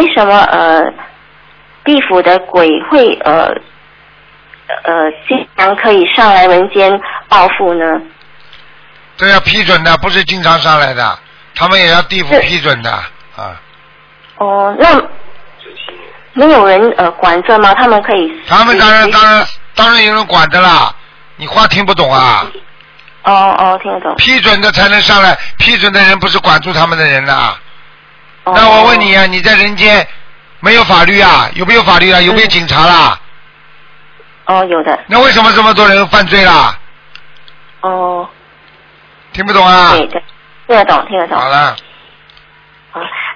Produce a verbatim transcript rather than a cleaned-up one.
为什么呃地府的鬼会呃呃经常可以上来人间报复呢？ 这要批准的，不是经常上来的，他们也要地府批准的啊。 哦，那没有人呃管着吗？他们可以？ 他们当然当然当然有人管的啦，你话听不懂啊？ 哦哦，听得懂。 批准的才能上来，批准的人不是管住他们的人呐。 哦、 那我问你啊，你在人间没有法律啊？有没有法律啊？有没有警察啦？ 哦，有的。 那为什么这么多人犯罪啦？ 哦。 听不懂啊？ 对对，听得懂，听得懂。 好了。 啊，